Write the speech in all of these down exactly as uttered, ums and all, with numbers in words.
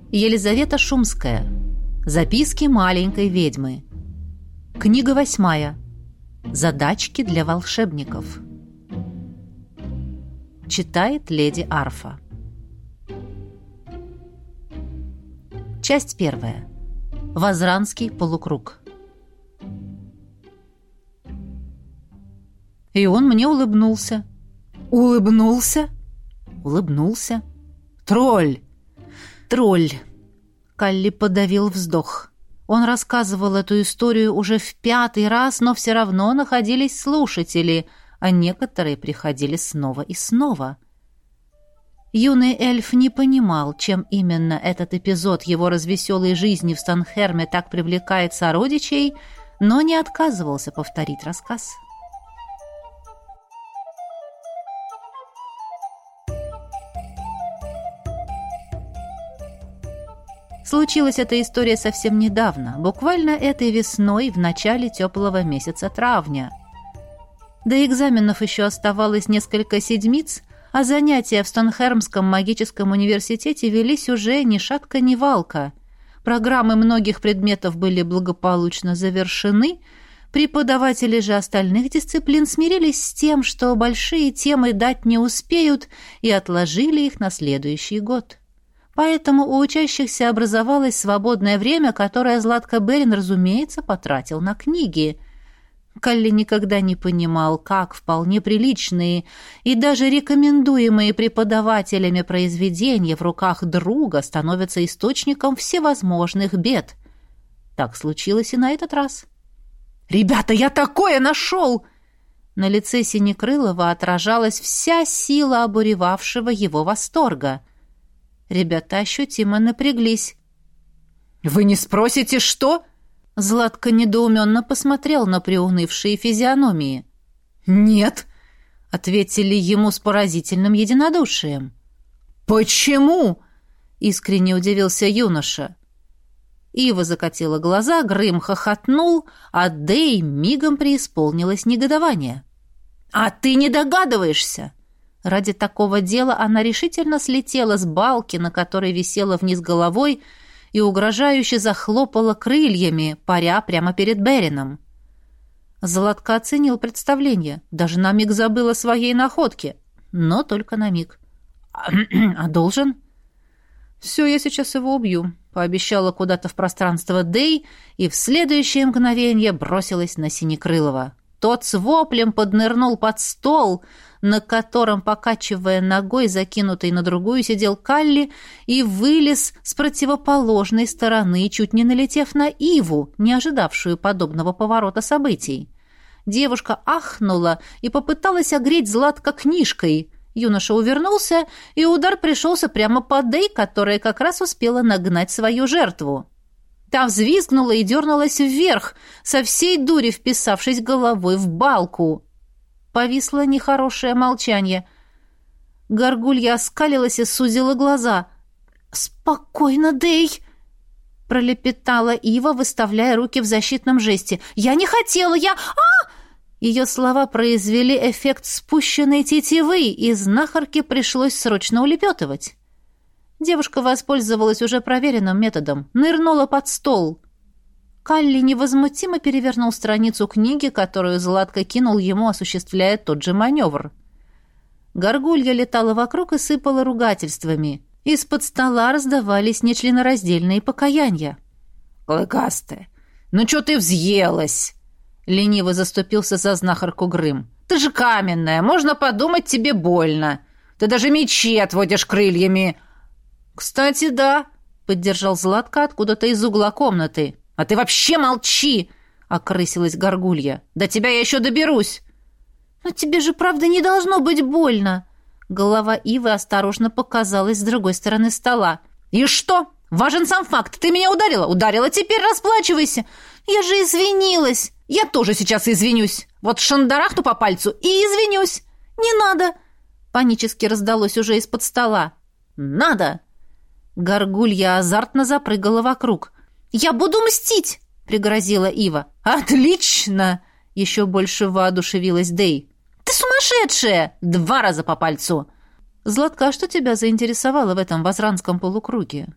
Елизавета Шумская. Записки маленькой ведьмы. Книга восьмая. Задачки для волшебников. Читает леди Арфа. Часть первая. Возранский полукруг. И он мне улыбнулся. Улыбнулся? Улыбнулся. Тролль! Тролль! Калли подавил вздох. Он рассказывал эту историю уже в пятый раз, но все равно находились слушатели, а некоторые приходили снова и снова. Юный эльф не понимал, чем именно этот эпизод его развеселой жизни в Станхерме так привлекает сородичей, но не отказывался повторить рассказ. Случилась эта история совсем недавно, буквально этой весной, в начале теплого месяца травня. До экзаменов еще оставалось несколько седмиц, а занятия в Станхермском магическом университете велись уже ни шатка, ни валка. Программы многих предметов были благополучно завершены, преподаватели же остальных дисциплин смирились с тем, что большие темы дать не успеют, и отложили их на следующий год. Поэтому у учащихся образовалось свободное время, которое Златко Берин, разумеется, потратил на книги. Калли никогда не понимал, как вполне приличные и даже рекомендуемые преподавателями произведения в руках друга становятся источником всевозможных бед. Так случилось и на этот раз. «Ребята, я такое нашел!» На лице Синекрылова отражалась вся сила обуревавшего его восторга. Ребята ощутимо напряглись. «Вы не спросите, что?» Златко недоуменно посмотрел на приунывшие физиономии. «Нет», — ответили ему с поразительным единодушием. «Почему?» — искренне удивился юноша. Ива закатила глаза, Грым хохотнул, а Дэй мигом преисполнилось негодование. «А ты не догадываешься?» Ради такого дела она решительно слетела с балки, на которой висела вниз головой, и угрожающе захлопала крыльями, паря прямо перед Берином. Златко оценил представление, даже на миг забыл о своей находке, но только на миг. «А должен?» «Все, я сейчас его убью», — пообещала куда-то в пространство Дэй, и в следующее мгновение бросилась на Синекрылова. Тот с воплем поднырнул под стол, на котором, покачивая ногой, закинутой на другую, сидел Калли, и вылез с противоположной стороны, чуть не налетев на Иву, не ожидавшую подобного поворота событий. Девушка ахнула и попыталась огреть Златко книжкой. Юноша увернулся, и удар пришелся прямо по Дэй, которая как раз успела нагнать свою жертву. Та взвизгнула и дернулась вверх, со всей дури вписавшись головой в балку. Повисло нехорошее молчание. Горгулья оскалилась и сузила глаза. «Спокойно, Дэй!» — пролепетала Ива, выставляя руки в защитном жесте. «Я не хотела! Я... А!» Ее слова произвели эффект спущенной тетивы, и знахарке пришлось срочно улепетывать. Девушка воспользовалась уже проверенным методом. Нырнула под стол. Калли невозмутимо перевернул страницу книги, которую Златко кинул ему, осуществляя тот же маневр. Горгулья летала вокруг и сыпала ругательствами. Из-под стола раздавались нечленораздельные покаяния. «Клыкастая, ну чё ты взъелась?» — лениво заступился за знахарку Грым. «Ты же каменная, можно подумать, тебе больно. Ты даже мечи отводишь крыльями». «Кстати, да», — поддержал Златко откуда-то из угла комнаты. «А ты вообще молчи!» — окрысилась Горгулья. «До тебя я еще доберусь!» «Но тебе же правда не должно быть больно!» Голова Ивы осторожно показалась с другой стороны стола. «И что? Важен сам факт. Ты меня ударила? Ударила, теперь расплачивайся!» «Я же извинилась!» «Я тоже сейчас извинюсь! Вот шандарахну по пальцу и извинюсь!» «Не надо!» Панически раздалось уже из-под стола. «Надо!» Горгулья азартно запрыгала вокруг. «Я буду мстить!» — пригрозила Ива. «Отлично!» — еще больше воодушевилась Дэй. «Ты сумасшедшая!» «Два раза по пальцу!» «Златка, а что тебя заинтересовало в этом возранском полукруге?»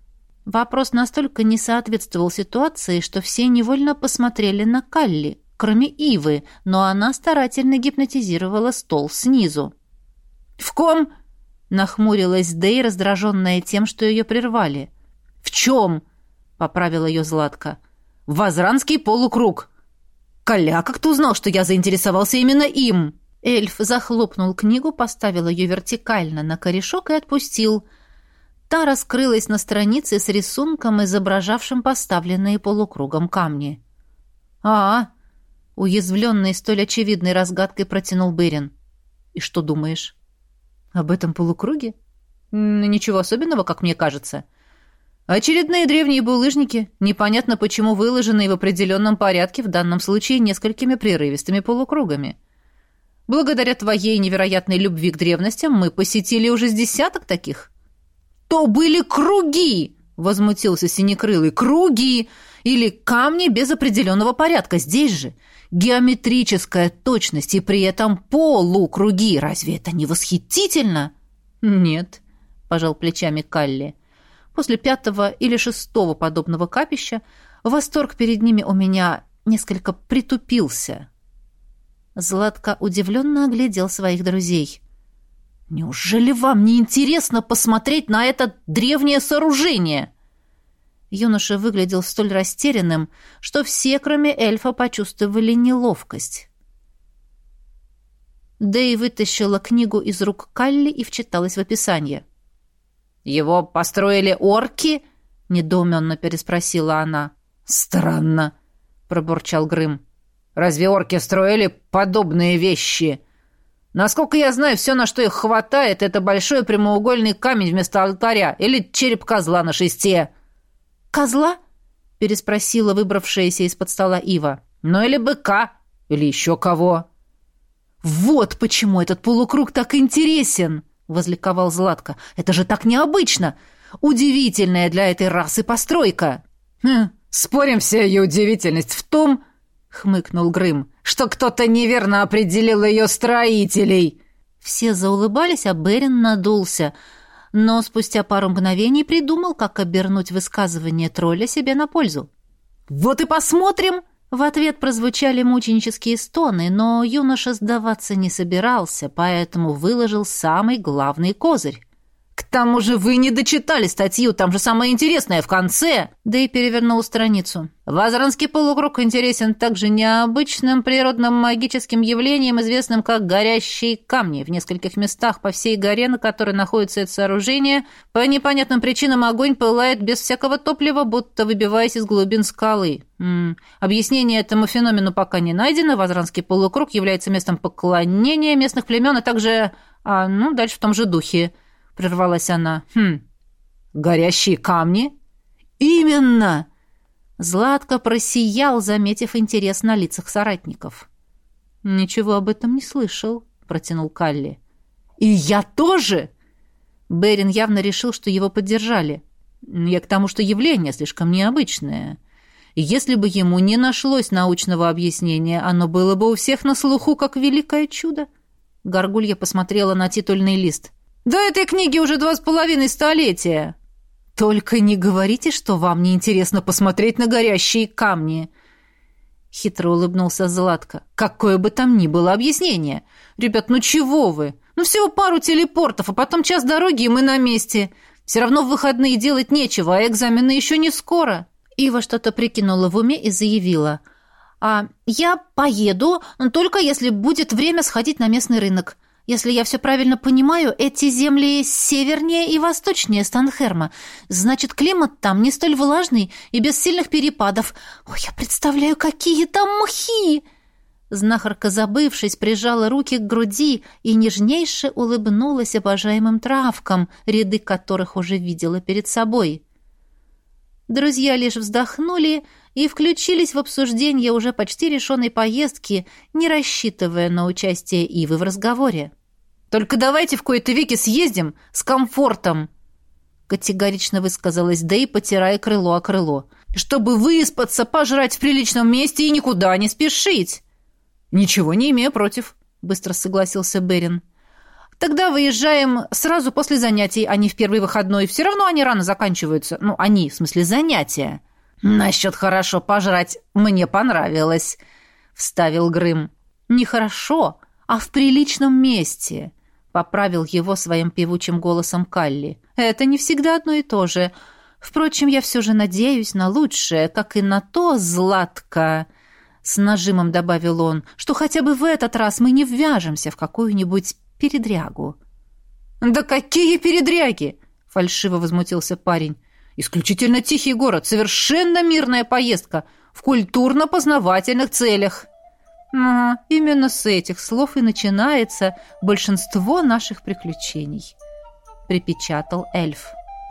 Вопрос настолько не соответствовал ситуации, что все невольно посмотрели на Калли, кроме Ивы, но она старательно гипнотизировала стол снизу. «В ком?» — нахмурилась Дэй, раздраженная тем, что ее прервали. «В чем?» — поправила ее Златка. «Вазранский полукруг». «Калля, как ты узнал, что я заинтересовался именно им?» Эльф захлопнул книгу, поставил ее вертикально на корешок и отпустил. Та раскрылась на странице с рисунком, изображавшим поставленные полукругом камни. «А, уязвленный столь очевидной разгадкой протянул Берин. «И что думаешь?» «Об этом полукруге?» «Ничего особенного, как мне кажется. Очередные древние булыжники, непонятно почему выложенные в определенном порядке, в данном случае несколькими прерывистыми полукругами. Благодаря твоей невероятной любви к древностям мы посетили уже с десяток таких». «То были круги!» — возмутился Синекрылый. «Круги! Или камни без определенного порядка. Здесь же геометрическая точность и при этом полукруги. Разве это не восхитительно?» «Нет», — пожал плечами Калли. «После пятого или шестого подобного капища восторг перед ними у меня несколько притупился». Златко удивленно оглядел своих друзей. «Неужели вам не интересно посмотреть на это древнее сооружение?» Юноша выглядел столь растерянным, что все, кроме эльфа, почувствовали неловкость. Дэй вытащила книгу из рук Калли и вчиталась в описание. «Его построили орки?» — недоуменно переспросила она. «Странно», — пробурчал Грым. «Разве орки строили подобные вещи? Насколько я знаю, все, на что их хватает, это большой прямоугольный камень вместо алтаря или череп козла на шесте». «Козла?» — переспросила выбравшаяся из-под стола Ива. «Ну или быка, или еще кого». «Вот почему этот полукруг так интересен!» — возликовал Златко. «Это же так необычно! Удивительная для этой расы постройка!» «Хм, спорим, вся ее удивительность в том, — хмыкнул Грым, — что кто-то неверно определил ее строителей!» Все заулыбались, а Берин надулся, но спустя пару мгновений придумал, как обернуть высказывание тролля себе на пользу. «Вот и посмотрим!» В ответ прозвучали мученические стоны, но юноша сдаваться не собирался, поэтому выложил самый главный козырь. «К тому же вы не дочитали статью, там же самое интересное в конце!» Да и перевернул страницу. «Вазранский полукруг интересен также необычным природным магическим явлением, известным как горящие камни. В нескольких местах по всей горе, на которой находится это сооружение, по непонятным причинам огонь пылает без всякого топлива, будто выбиваясь из глубин скалы. М-м. Объяснение этому феномену пока не найдено. Вазранский полукруг является местом поклонения местных племен, а также... А, ну, дальше в том же духе». — прервалась она. «Хм, горящие камни?» «Именно!» Златко просиял, заметив интерес на лицах соратников. «Ничего об этом не слышал», — протянул Калли. «И я тоже!» Берин явно решил, что его поддержали. «Я к тому, что явление слишком необычное. Если бы ему не нашлось научного объяснения, оно было бы у всех на слуху, как великое чудо». Горгулья посмотрела на титульный лист. «Да этой книге уже два с половиной столетия!» «Только не говорите, что вам не интересно посмотреть на горящие камни!» Хитро улыбнулся Златко. «Какое бы там ни было объяснение! Ребят, ну чего вы? Ну всего пару телепортов, а потом час дороги, и мы на месте! Все равно в выходные делать нечего, а экзамены еще не скоро!» Ива что-то прикинула в уме и заявила. «А я поеду, только если будет время сходить на местный рынок. Если я все правильно понимаю, эти земли севернее и восточнее Станхерма. Значит, климат там не столь влажный и без сильных перепадов. Ой, я представляю, какие там мхи!» Знахарка, забывшись, прижала руки к груди и нежнейше улыбнулась обожаемым травкам, ряды которых уже видела перед собой. Друзья лишь вздохнули и включились в обсуждение уже почти решенной поездки, не рассчитывая на участие Ивы в разговоре. «Только давайте в кои-то веки съездим с комфортом», — категорично высказалась Дэй, потирая крыло о крыло, «чтобы выспаться, пожрать в приличном месте и никуда не спешить». «Ничего не имею против», — быстро согласился Берин. Тогда выезжаем сразу после занятий, а не в первый выходной. Все равно они рано заканчиваются. Ну, они, в смысле, занятия. Насчет хорошо пожрать мне понравилось, вставил Грым. Нехорошо, а в приличном месте, поправил его своим певучим голосом Калли. Это не всегда одно и то же. Впрочем, я все же надеюсь на лучшее, как и на то, Златка, с нажимом добавил он, что хотя бы в этот раз мы не ввяжемся в какую-нибудь передрягу. «Да какие передряги!» — фальшиво возмутился парень. «Исключительно тихий город, совершенно мирная поездка, в культурно-познавательных целях». «Ага, именно с этих слов и начинается большинство наших приключений», — припечатал эльф.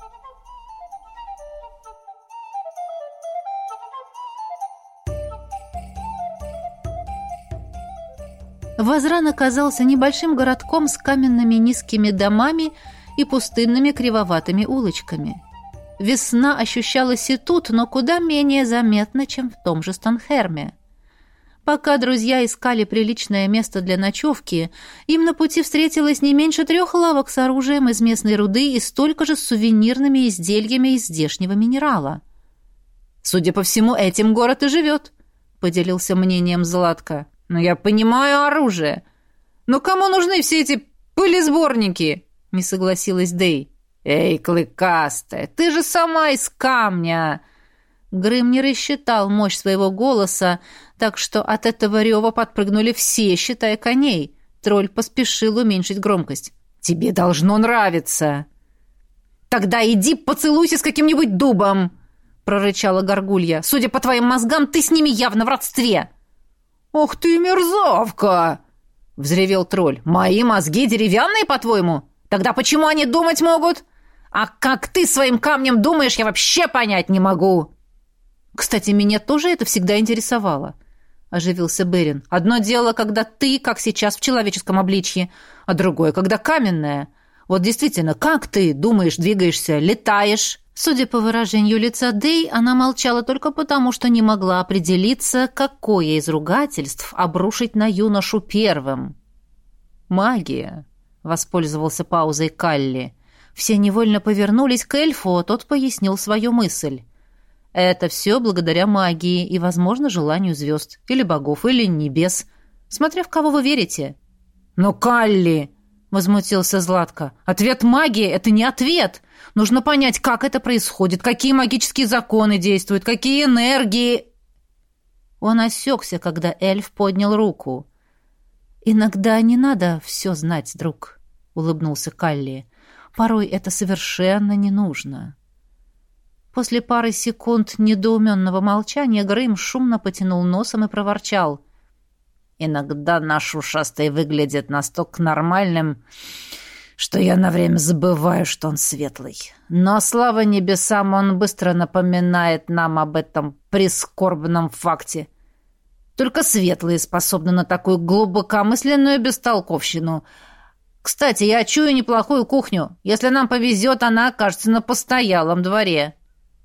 Вазран оказался небольшим городком с каменными низкими домами и пустынными кривоватыми улочками. Весна ощущалась и тут, но куда менее заметно, чем в том же Станхерме. Пока друзья искали приличное место для ночевки, им на пути встретилось не меньше трех лавок с оружием из местной руды и столько же с сувенирными изделиями из здешнего минерала. «Судя по всему, этим город и живет», — поделился мнением Златко. «Но я понимаю оружие. Но кому нужны все эти пылесборники?» — не согласилась Дэй. «Эй, клыкастая, ты же сама из камня!» Грым не рассчитал мощь своего голоса, так что от этого рева подпрыгнули все, считая коней. Тролль поспешил уменьшить громкость. «Тебе должно нравиться!» «Тогда иди поцелуйся с каким-нибудь дубом!» — прорычала Горгулья. «Судя по твоим мозгам, ты с ними явно в родстве!» «Ох ты мерзавка!» — взревел тролль. «Мои мозги деревянные, по-твоему? Тогда почему они думать могут? А как ты своим камнем думаешь, я вообще понять не могу!» «Кстати, меня тоже это всегда интересовало», — оживился Берин. «Одно дело, когда ты, как сейчас, в человеческом обличье, а другое, когда каменное. Вот действительно, как ты думаешь, двигаешься, летаешь?» Судя по выражению лица Дэй, она молчала только потому, что не могла определиться, какое из ругательств обрушить на юношу первым. «Магия», — воспользовался паузой Калли. Все невольно повернулись к эльфу, а тот пояснил свою мысль. «Это все благодаря магии и, возможно, желанию звезд, или богов, или небес, смотря в кого вы верите». «Но Калли!» — возмутился Златко. «Ответ магии — это не ответ. Нужно понять, как это происходит, какие магические законы действуют, какие энергии...» Он осекся, когда эльф поднял руку. «Иногда не надо все знать, друг», — улыбнулся Калли. «Порой это совершенно не нужно». После пары секунд недоуменного молчания Грым шумно потянул носом и проворчал. «Иногда наш ушастый выглядит настолько нормальным, что я на время забываю, что он светлый. Но, слава небесам, он быстро напоминает нам об этом прискорбном факте. Только светлые способны на такую глубокомысленную бестолковщину. Кстати, я чую неплохую кухню. Если нам повезет, она окажется на постоялом дворе».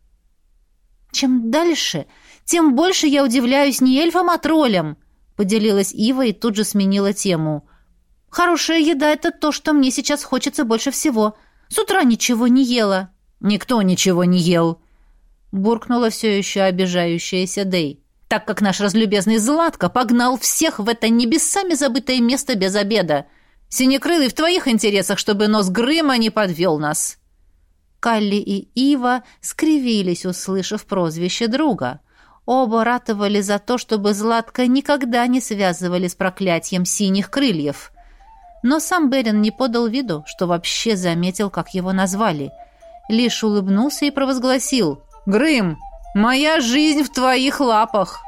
«Чем дальше, тем больше я удивляюсь не эльфам, а троллям», — поделилась Ива и тут же сменила тему. «Хорошая еда — это то, что мне сейчас хочется больше всего. С утра ничего не ела». «Никто ничего не ел», — буркнула все еще обижающаяся Дэй, «так как наш разлюбезный Златко погнал всех в это небесами забытое место без обеда. Синекрылый, в твоих интересах, чтобы нос Грыма не подвел нас». Калли и Ива скривились, услышав прозвище друга. Оба ратовали за то, чтобы Златко никогда не связывали с проклятием синих крыльев. Но сам Берин не подал виду, что вообще заметил, как его назвали. Лишь улыбнулся и провозгласил: «Грым, моя жизнь в твоих лапах!»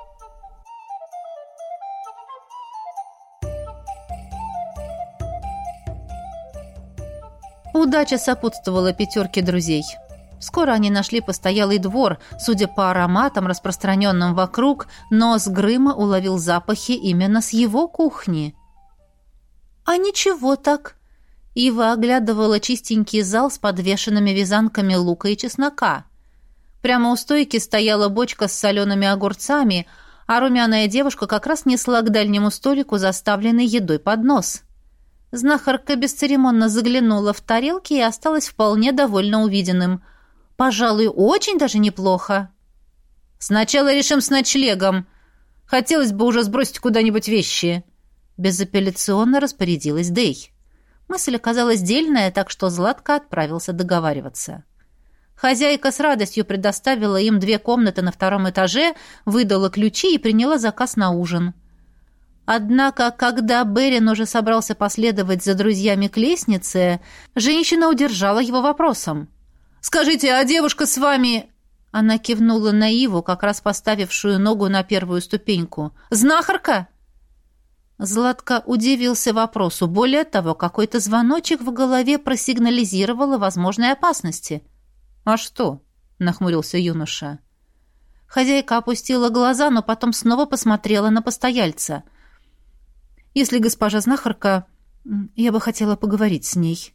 Удача сопутствовала пятерке друзей. Скоро они нашли постоялый двор. Судя по ароматам, распространенным вокруг, нос Грыма уловил запахи именно с его кухни. «А ничего так!» Ива оглядывала чистенький зал с подвешенными вязанками лука и чеснока. Прямо у стойки стояла бочка с солеными огурцами, а румяная девушка как раз несла к дальнему столику заставленный едой поднос. Знахарка бесцеремонно заглянула в тарелки и осталась вполне довольна увиденным. «Пожалуй, очень даже неплохо». «Сначала решим с ночлегом. Хотелось бы уже сбросить куда-нибудь вещи». Безапелляционно распорядилась Дэй. Мысль оказалась дельная, так что Златко отправился договариваться. Хозяйка с радостью предоставила им две комнаты на втором этаже, выдала ключи и приняла заказ на ужин. Однако, когда Берин уже собрался последовать за друзьями к лестнице, женщина удержала его вопросом. «Скажите, а девушка с вами...» Она кивнула на Иву, как раз поставившую ногу на первую ступеньку. «Знахарка?» Златко удивился вопросу. Более того, какой-то звоночек в голове просигнализировал о возможной опасности. «А что?» — нахмурился юноша. Хозяйка опустила глаза, но потом снова посмотрела на постояльца. «Если госпожа знахарка, я бы хотела поговорить с ней».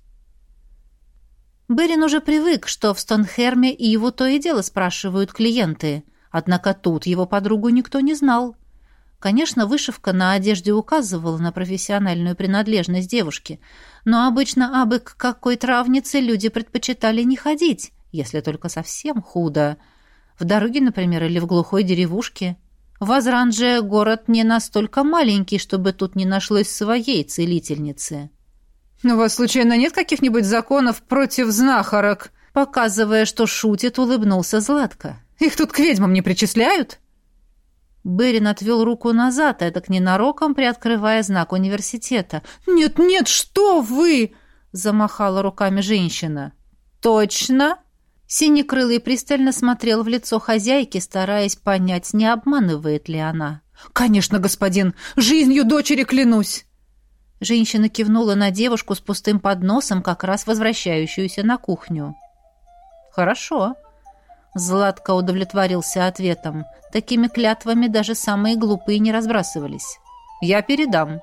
Берин уже привык, что в Стонхерме и его то и дело спрашивают клиенты, однако тут его подругу никто не знал. Конечно, вышивка на одежде указывала на профессиональную принадлежность девушки, но обычно абы к какой травнице люди предпочитали не ходить, если только совсем худо. В дороге, например, или в глухой деревушке. Вазран же город не настолько маленький, чтобы тут не нашлось своей целительницы. «У вас, случайно, нет каких-нибудь законов против знахарок?» Показывая, что шутит, улыбнулся Златко. «Их тут к ведьмам не причисляют?» Берин отвел руку назад, эдак ненароком приоткрывая знак университета. «Нет, нет, что вы!» — замахала руками женщина. «Точно?» Синекрылый пристально смотрел в лицо хозяйки, стараясь понять, не обманывает ли она. «Конечно, господин! Жизнью дочери клянусь!» Женщина кивнула на девушку с пустым подносом, как раз возвращающуюся на кухню. «Хорошо». Златко удовлетворился ответом. Такими клятвами даже самые глупые не разбрасывались. «Я передам».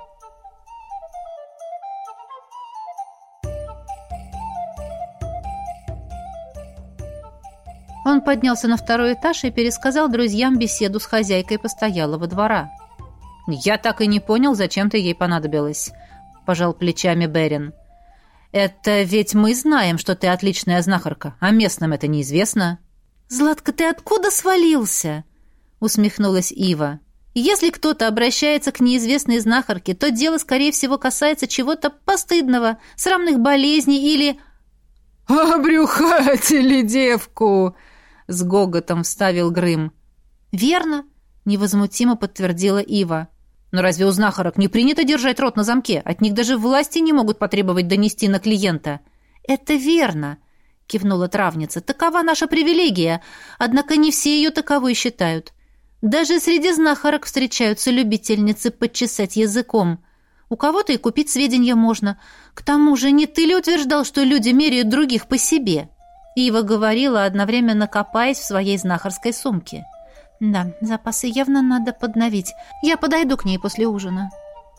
Он поднялся на второй этаж и пересказал друзьям беседу с хозяйкой постоялого двора. «Я так и не понял, зачем ты ей понадобилась», — пожал плечами Берин. «Это ведь мы знаем, что ты отличная знахарка, а местным это неизвестно». «Златко, ты откуда свалился?» — усмехнулась Ива. «Если кто-то обращается к неизвестной знахарке, то дело, скорее всего, касается чего-то постыдного, срамных болезней или...» «Обрюхатили девку!» — с гоготом вставил Грым. «Верно», — невозмутимо подтвердила Ива. «Но разве у знахарок не принято держать рот на замке? От них даже власти не могут потребовать донести на клиента». «Это верно», — кивнула травница. «Такова наша привилегия, однако не все ее таковой считают. Даже среди знахарок встречаются любительницы подчесать языком. У кого-то и купить сведения можно. К тому же не ты ли утверждал, что люди меряют других по себе?» Ива говорила, одновременно копаясь в своей знахарской сумке. «Да, запасы явно надо подновить. Я подойду к ней после ужина».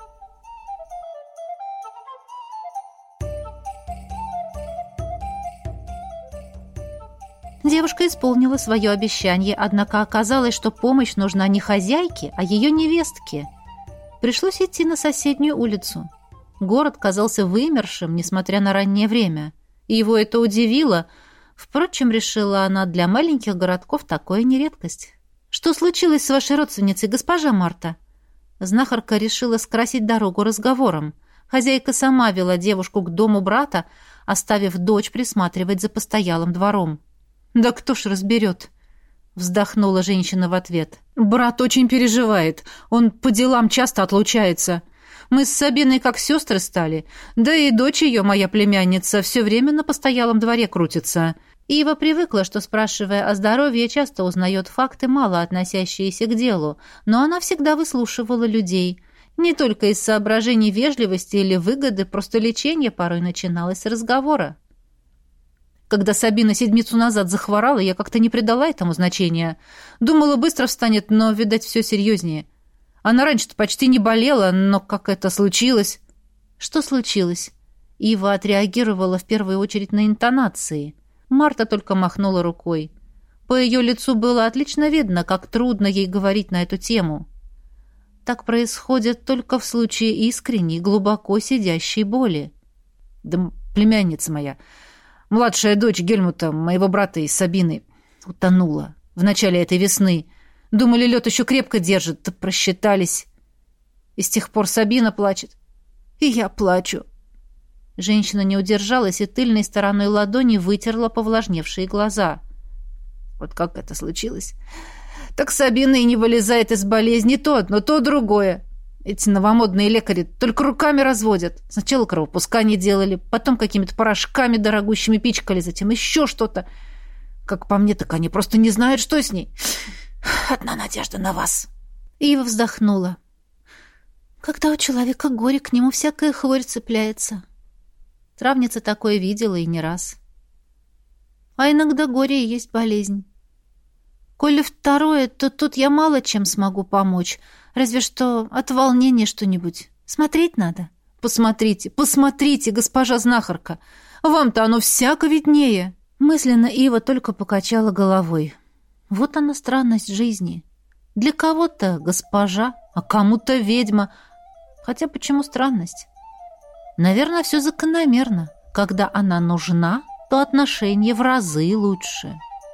Девушка исполнила свое обещание, однако оказалось, что помощь нужна не хозяйке, а ее невестке. Пришлось идти на соседнюю улицу. Город казался вымершим, несмотря на раннее время. И его это удивило. Впрочем, решила она, для маленьких городков такое не редкость. «Что случилось с вашей родственницей, госпожа Марта?» Знахарка решила скрасить дорогу разговором. Хозяйка сама вела девушку к дому брата, оставив дочь присматривать за постоялым двором. «Да кто ж разберет?» — вздохнула женщина в ответ. «Брат очень переживает. Он по делам часто отлучается. Мы с Сабиной как сестры стали. Да и дочь ее, моя племянница, все время на постоялом дворе крутится». Ива привыкла, что, спрашивая о здоровье, часто узнает факты, мало относящиеся к делу, но она всегда выслушивала людей. Не только из соображений вежливости или выгоды, просто лечение порой начиналось с разговора. Когда Сабина седмицу назад захворала, я как-то не придала этому значения. Думала, быстро встанет, но, видать, все серьезнее. Она раньше-то почти не болела, но как это случилось? Что случилось? Ива отреагировала в первую очередь на интонации. Марта только махнула рукой. По ее лицу было отлично видно, как трудно ей говорить на эту тему. Так происходит только в случае искренней, глубоко сидящей боли. Да племянница моя, младшая дочь Гельмута, моего брата и Сабины, утонула в начале этой весны. Думали, лед еще крепко держит, да просчитались. И с тех пор Сабина плачет. И я плачу. Женщина не удержалась и тыльной стороной ладони вытерла повлажневшие глаза. Вот как это случилось? Так Сабина и не вылезает из болезни то одно, то другое. Эти новомодные лекари только руками разводят. Сначала кровопускание делали, потом какими-то порошками дорогущими пичкали, затем еще что-то. Как по мне, так они просто не знают, что с ней. Одна надежда на вас. Ива вздохнула. Когда у человека горе, к нему всякая хворь цепляется. Травница такое видела и не раз. А иногда горе и есть болезнь. Коли второе, то тут я мало чем смогу помочь. Разве что от волнения что-нибудь. Смотреть надо. Посмотрите, посмотрите, госпожа знахарка. Вам-то оно всяко виднее. Мысленно Ива только покачала головой. Вот она странность жизни. Для кого-то госпожа, а кому-то ведьма. Хотя почему странность? Наверное, все закономерно. Когда она нужна, то отношения в разы лучше.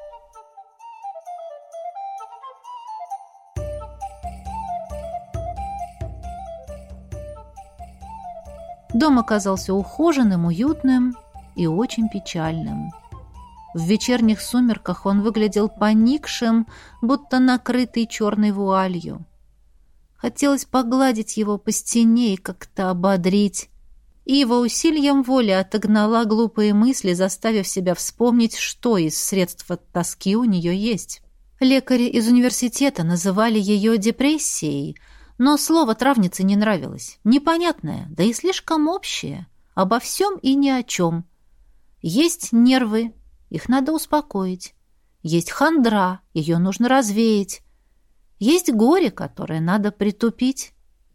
Дом оказался ухоженным, уютным и очень печальным. В вечерних сумерках он выглядел поникшим, будто накрытый черной вуалью. Хотелось погладить его по стене и как-то ободрить. Ива усилием воли отогнала глупые мысли, заставив себя вспомнить, что из средств от тоски у нее есть. Лекари из университета называли ее депрессией, но слово травнице не нравилось. Непонятное, да и слишком общее. Обо всем и ни о чем. Есть нервы, их надо успокоить. Есть хандра, ее нужно развеять. Есть горе, которое надо притупить.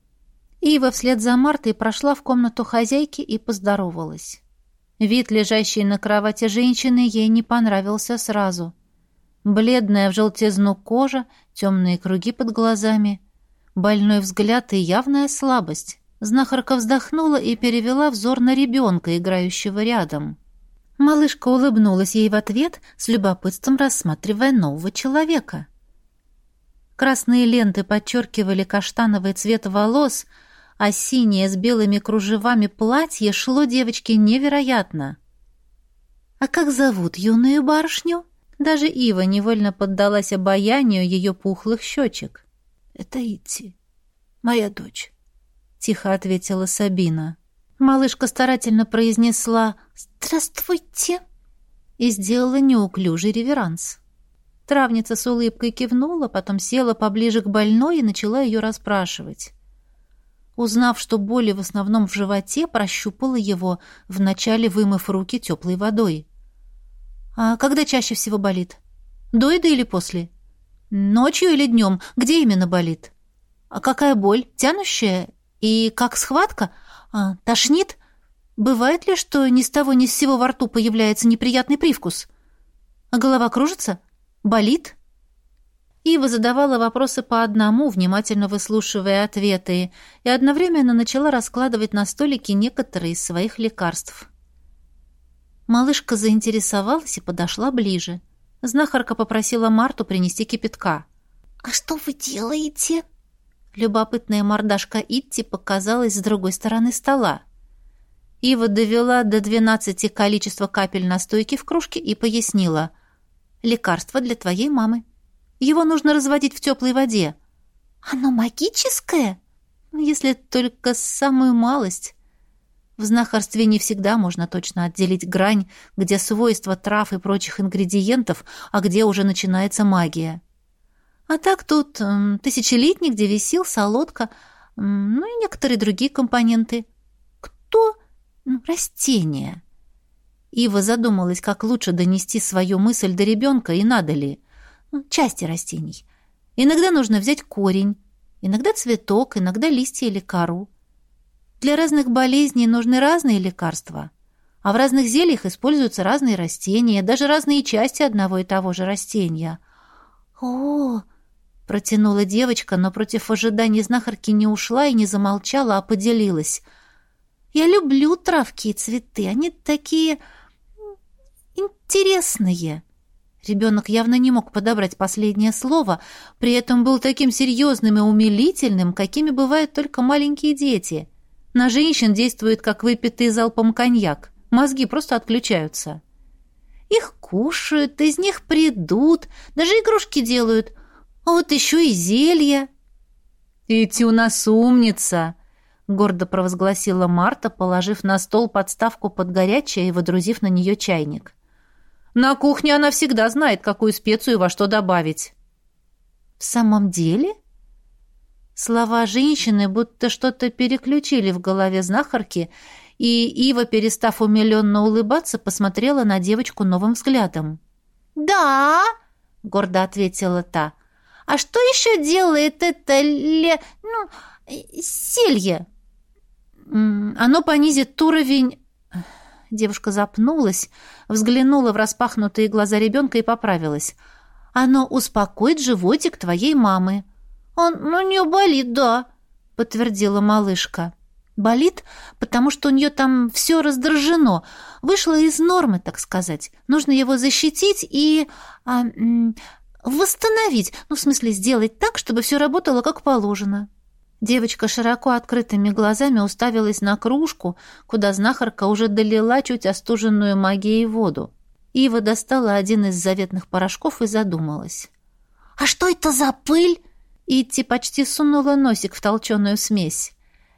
Ива вслед за Мартой прошла в комнату хозяйки и поздоровалась. Вид лежащей на кровати женщины ей не понравился сразу. Бледная в желтизну кожа, темные круги под глазами, больной взгляд и явная слабость. Знахарка вздохнула и перевела взор на ребенка, играющего рядом. Малышка улыбнулась ей в ответ, с любопытством рассматривая нового человека. Красные ленты подчеркивали каштановый цвет волос, а синее с белыми кружевами платье шло девочке невероятно. «А как зовут юную барышню?» Даже Ива невольно поддалась обаянию ее пухлых щечек. «Это Итти, моя дочь», — тихо ответила Сабина. Малышка старательно произнесла «Здравствуйте» и сделала неуклюжий реверанс. Травница с улыбкой кивнула, потом села поближе к больной и начала ее расспрашивать. Узнав, что боли в основном в животе, прощупала его, вначале вымыв руки теплой водой. «А когда чаще всего болит? До еды или после? Ночью или днем? Где именно болит? А какая боль? Тянущая? И как схватка? А, тошнит? Бывает ли, что ни с того ни с сего во рту появляется неприятный привкус? А голова кружится? Болит?» Ива задавала вопросы по одному, внимательно выслушивая ответы, и одновременно начала раскладывать на столике некоторые из своих лекарств. Малышка заинтересовалась и подошла ближе. Знахарка попросила Марту принести кипятка. «А что вы делаете?» Любопытная мордашка Итти показалась с другой стороны стола. Ива довела до двенадцати количество капель настойки в кружке и пояснила. «Лекарство для твоей мамы. Его нужно разводить в теплой воде». «Оно магическое?» «Если только самую малость». В знахарстве не всегда можно точно отделить грань, где свойства трав и прочих ингредиентов, а где уже начинается магия. А так тут м, тысячелетник, где висел, солодка, м, ну и некоторые другие компоненты. Кто? Ну, растения. Ива задумалась, как лучше донести свою мысль до ребенка и надо ли. Ну, части растений. Иногда нужно взять корень, иногда цветок, иногда листья или кору. Для разных болезней нужны разные лекарства, а в разных зельях используются разные растения, даже разные части одного и того же растения. «О, Протянула девочка, но против ожиданий знахарки не ушла и не замолчала, а поделилась. «Я люблю травки и цветы, они такие интересные». Ребенок явно не мог подобрать последнее слово, при этом был таким серьезным и умилительным, какими бывают только маленькие дети. На женщин действует, как выпитый залпом коньяк. Мозги просто отключаются. Их кушают, из них придут, даже игрушки делают. А вот еще и зелья. «Эти у нас умница!» — гордо провозгласила Марта, положив на стол подставку под горячее и водрузив на нее чайник. «На кухне она всегда знает, какую специю во что добавить». «В самом деле?» Слова женщины будто что-то переключили в голове знахарки, и Ива, перестав умиленно улыбаться, посмотрела на девочку новым взглядом. «Да!» — гордо ответила та. «А что еще делает это ле... ну, зелье?» «Оно понизит уровень...» Девушка запнулась, взглянула в распахнутые глаза ребенка и поправилась. «Оно успокоит животик твоей мамы». «Он, ну, у нее болит, да», — подтвердила малышка. «Болит, потому что у нее там все раздражено. Вышло из нормы, так сказать. Нужно его защитить и а, м, восстановить. Ну, в смысле, сделать так, чтобы все работало как положено». Девочка широко открытыми глазами уставилась на кружку, куда знахарка уже долила чуть остуженную магией воду. Ива достала один из заветных порошков и задумалась. «А что это за пыль?» Итти почти сунула носик в толченую смесь.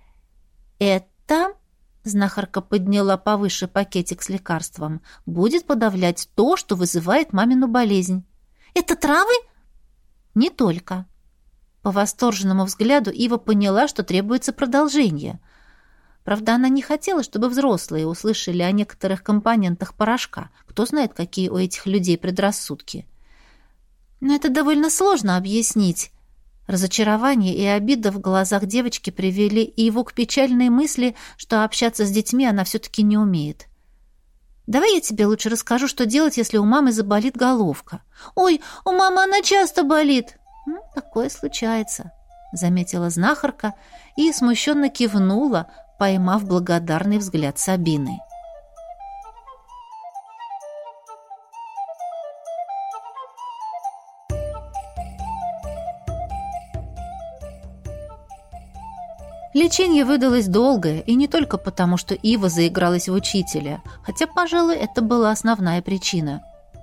«Это...» — знахарка подняла повыше пакетик с лекарством. «Будет подавлять то, что вызывает мамину болезнь». «Это травы?» «Не только». По восторженному взгляду Ива поняла, что требуется продолжение. Правда, она не хотела, чтобы взрослые услышали о некоторых компонентах порошка. Кто знает, какие у этих людей предрассудки. Но это довольно сложно объяснить. Разочарование и обида в глазах девочки привели Иву к печальной мысли, что общаться с детьми она все-таки не умеет. «Давай я тебе лучше расскажу, что делать, если у мамы заболит головка». «Ой, у мамы она часто болит». «Ну, такое случается», — заметила знахарка и смущенно кивнула, поймав благодарный взгляд Сабины. Лечение выдалось долгое, и не только потому, что Ива заигралась в учителя, хотя, пожалуй, это была основная причина.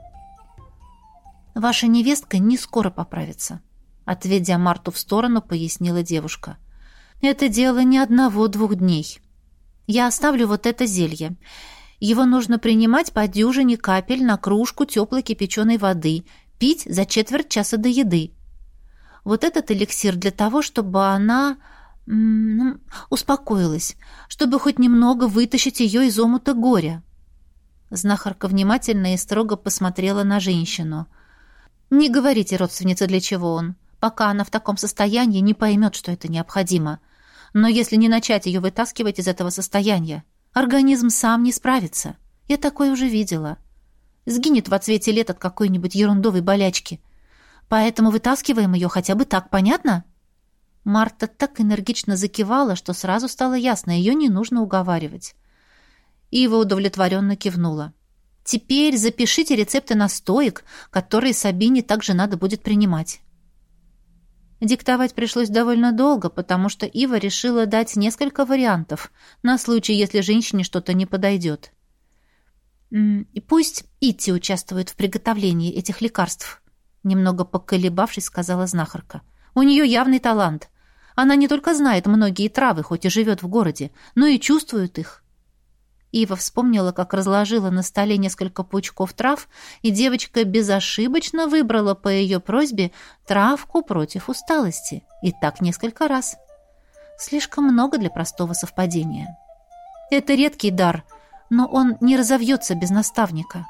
«Ваша невестка не скоро поправится», — отведя Марту в сторону, пояснила девушка. «Это дело не одного-двух дней. Я оставлю вот это зелье. Его нужно принимать по дюжине капель на кружку теплой кипяченой воды, пить за четверть часа до еды. Вот этот эликсир для того, чтобы она м- успокоилась, чтобы хоть немного вытащить ее из омута горя». Знахарка внимательно и строго посмотрела на женщину. «Не говорите, родственнице, для чего он. Пока она в таком состоянии, не поймет, что это необходимо. Но если не начать ее вытаскивать из этого состояния, организм сам не справится. Я такое уже видела. Сгинет во цвете лет от какой-нибудь ерундовой болячки. Поэтому вытаскиваем ее хотя бы так, понятно?» Марта так энергично закивала, что сразу стало ясно, ее не нужно уговаривать. Ива удовлетворенно кивнула. «Теперь запишите рецепты настоек, которые Сабине также надо будет принимать». Диктовать пришлось довольно долго, потому что Ива решила дать несколько вариантов, на случай, если женщине что-то не подойдет. «И пусть Итти участвует в приготовлении этих лекарств», немного поколебавшись, сказала знахарка. «У нее явный талант. Она не только знает многие травы, хоть и живет в городе, но и чувствует их». Ива вспомнила, как разложила на столе несколько пучков трав, и девочка безошибочно выбрала по ее просьбе травку против усталости. И так несколько раз. Слишком много для простого совпадения. Это редкий дар, но он не разовьется без наставника.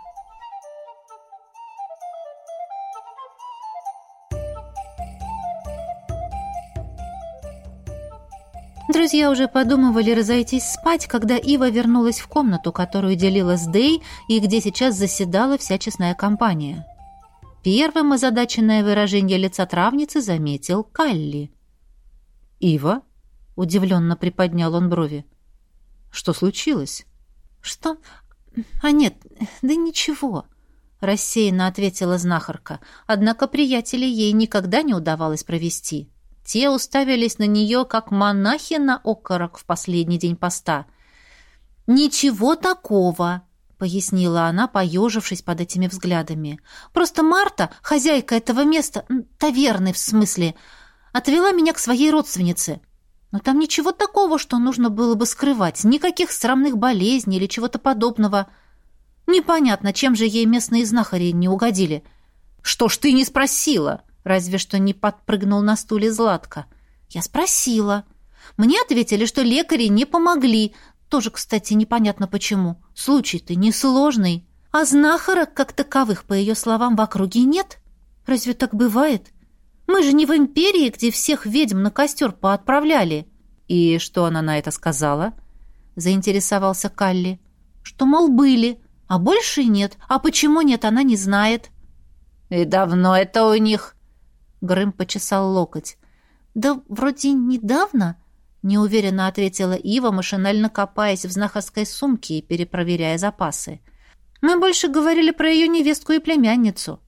Друзья уже подумывали разойтись спать, когда Ива вернулась в комнату, которую делила с Дэй и где сейчас заседала вся честная компания. Первым озадаченное выражение лица травницы заметил Калли. «Ива?» — удивленно приподнял он брови. «Что случилось?» «Что? А нет, да ничего», — рассеянно ответила знахарка. Однако приятелей ей никогда не удавалось провести. Те уставились на нее, как монахи на окорок в последний день поста. «Ничего такого», — пояснила она, поежившись под этими взглядами. «Просто Марта, хозяйка этого места, таверны в смысле, отвела меня к своей родственнице. Но там ничего такого, что нужно было бы скрывать, никаких срамных болезней или чего-то подобного. Непонятно, чем же ей местные знахари не угодили». «Что ж ты не спросила?» Разве что не подпрыгнул на стуле Златко. «Я спросила. Мне ответили, что лекари не помогли. Тоже, кстати, непонятно почему. Случай-то несложный. А знахарок, как таковых, по ее словам, в округе нет. Разве так бывает? Мы же не в империи, где всех ведьм на костер поотправляли». «И что она на это сказала?» Заинтересовался Калли. «Что, мол, были, а больше нет. А почему нет, она не знает». «И давно это у них?» Грым почесал локоть. «Да вроде недавно», — неуверенно ответила Ива, машинально копаясь в знахарской сумке и перепроверяя запасы. «Мы больше говорили про ее невестку и племянницу».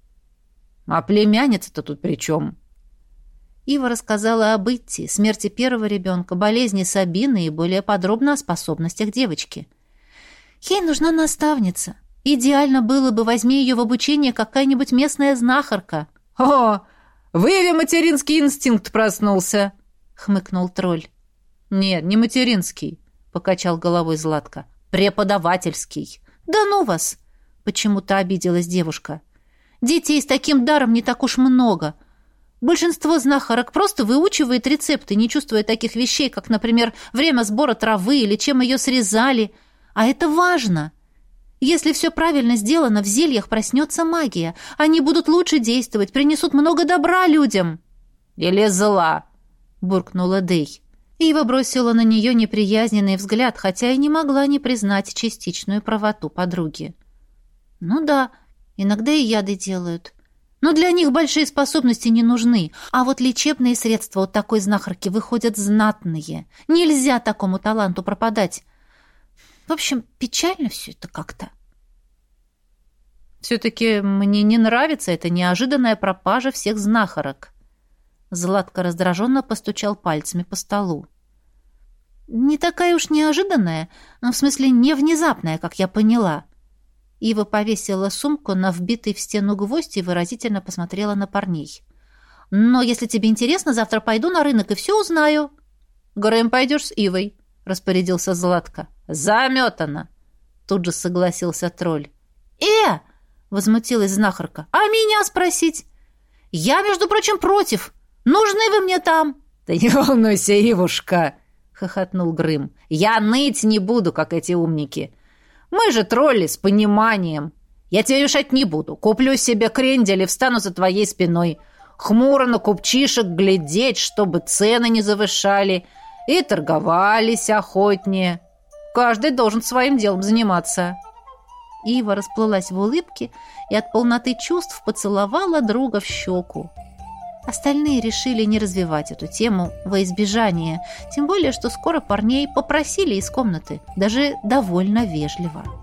«А племянница-то тут при чем?» Ива рассказала об Итти, смерти первого ребенка, болезни Сабины и более подробно о способностях девочки. «Ей нужна наставница. Идеально было бы, возьми ее в обучение какая-нибудь местная знахарка». «О, в Иве материнский инстинкт проснулся!» — хмыкнул тролль. «Нет, не материнский», — покачал головой Златко. «Преподавательский». «Да ну вас!» — почему-то обиделась девушка. «Детей с таким даром не так уж много. Большинство знахарок просто выучивает рецепты, не чувствуя таких вещей, как, например, время сбора травы или чем ее срезали. А это важно. Если все правильно сделано, в зельях проснется магия. Они будут лучше действовать, принесут много добра людям». «Или зла», — буркнула Дэй. Ива бросила на нее неприязненный взгляд, хотя и не могла не признать частичную правоту подруги. «Ну да, иногда и яды делают. Но для них большие способности не нужны. А вот лечебные средства от такой знахарки выходят знатные. Нельзя такому таланту пропадать. В общем, печально все это как-то». «Все-таки мне не нравится эта неожиданная пропажа всех знахарок». Златко раздраженно постучал пальцами по столу. «Не такая уж неожиданная, но в смысле не внезапная, как я поняла». Ива повесила сумку на вбитый в стену гвоздь и выразительно посмотрела на парней. «Но если тебе интересно, завтра пойду на рынок и все узнаю». «Грэм, пойдешь с Ивой», — распорядился Златко. «Заметано», — тут же согласился тролль. «Э!» — возмутилась знахарка. «А меня спросить? Я, между прочим, против. Нужны вы мне там?» «Да не волнуйся, Ивушка», — хохотнул Грым. «Я ныть не буду, как эти умники. Мы же тролли с пониманием. Я тебе мешать не буду. Куплю себе крендель и встану за твоей спиной. Хмуро на купчишек глядеть, чтобы цены не завышали, и торговались охотнее. Каждый должен своим делом заниматься». Ива расплылась в улыбке и от полноты чувств поцеловала друга в щеку. Остальные решили не развивать эту тему во избежание, тем более, что скоро парней попросили из комнаты, даже довольно вежливо.